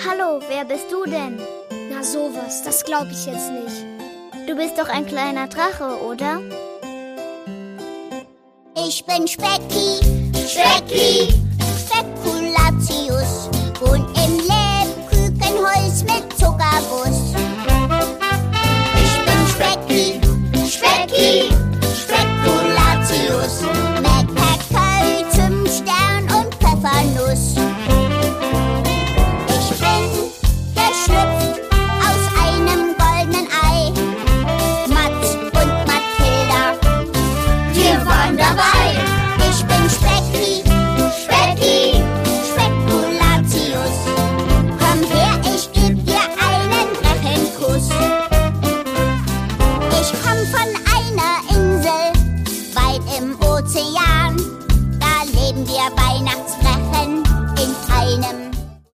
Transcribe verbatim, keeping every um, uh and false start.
Hallo, wer bist du denn? Na sowas, das glaube ich jetzt nicht. Du bist doch ein kleiner Drache, oder? Ich bin Specki, Specki,